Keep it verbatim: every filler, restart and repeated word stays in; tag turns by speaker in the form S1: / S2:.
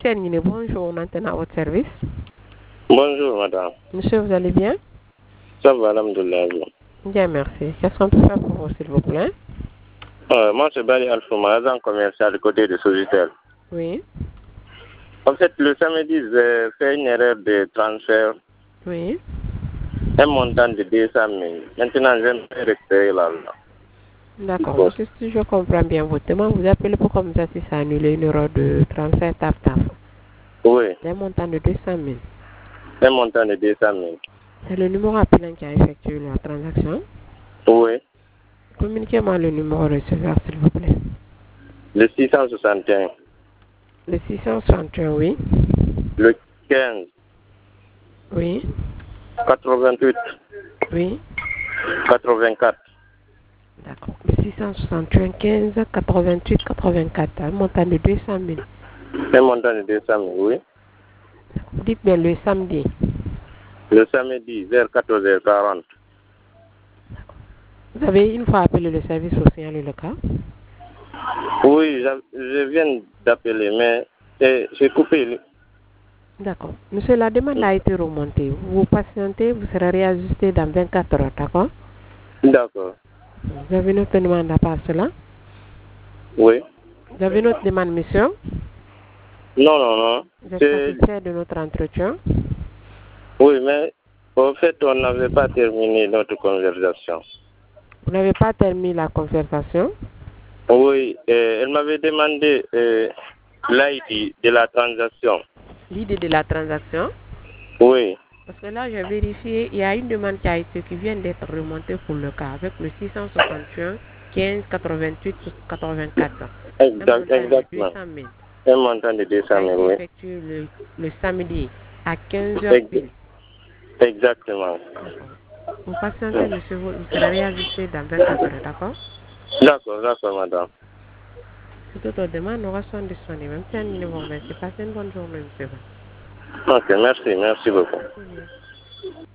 S1: Terminé, bonjour, on antenne à votre service.
S2: Bonjour, madame.
S1: Monsieur, vous allez bien?
S2: Ça va, alhamdoulilah.
S1: Bien, merci. Qu'est-ce qu'on peut faire pour vous, s'il vous plaît?
S2: Euh, moi, c'est Bali Alfouma, agent commercial du côté de Sogitel.
S1: Oui.
S2: En fait, le samedi, j'ai fait une erreur de transfert.
S1: Oui.
S2: Un montant de deux cent mille. Maintenant, j'aimerais récupérer l'argent.
S1: D'accord. Monsieur, si je comprends bien votre demande, vous appelez pour comme ça si ça annulé une erreur de transfert T A F T A F.
S2: Oui.
S1: Un montant de deux cent mille.
S2: Un montant de deux cent mille.
S1: C'est le numéro appelant qui a effectué la transaction.
S2: Oui.
S1: Communiquez-moi le numéro receveur, s'il vous plaît.
S2: Le six cent soixante et un.
S1: Le six cent soixante et un, oui.
S2: Le quinze.
S1: Oui.
S2: quatre-vingt-huit.
S1: Oui.
S2: quatre-vingt-quatre.
S1: D'accord. Le six cent soixante et un, quinze, quatre-vingt-huit, quatre-vingt-quatre. Un montant de deux cent mille.
S2: Un montant de deux cent mille, oui.
S1: Dites bien le samedi.
S2: Le samedi, vers quatorze heures quarante.
S1: Vous avez une fois appelé le service social et le cas?
S2: Oui, je viens d'appeler, mais j'ai coupé.
S1: D'accord. Monsieur, la demande a été remontée. Vous patientez, vous serez réajusté dans vingt-quatre heures, d'accord?
S2: D'accord.
S1: Vous avez notre demande à part cela?
S2: Oui.
S1: Vous avez notre demande, monsieur?
S2: Non, non, non.
S1: Vous êtes satisfait de notre entretien?
S2: Oui, mais au fait, on n'avait pas terminé notre conversation.
S1: Vous n'avez pas terminé la conversation?
S2: Oui, euh, elle m'avait demandé euh, l'I D de la transaction.
S1: L'idée de la transaction?
S2: Oui.
S1: Parce que là, j'ai vérifié, il y a une demande qui a été, qui vient d'être remontée pour le cas, avec le six cent soixante et un, quinze, quatre-vingt-huit, quatre-vingt-quatre.
S2: Exact, exactement. Un montant de deux cent mille, oui.
S1: Effectué le, le samedi à quinze heures pile.
S2: Exactement.
S1: Vous patientez, monsieur, vous serez réajusté dans vingt-quatre heures, d'accord?
S2: D'accord, d'accord, madame.
S1: Si d'autres demandes, nous restons disponibles. Même si un numéro, merci. Passez une bonne journée, monsieur.
S2: Ok, merci, merci beaucoup.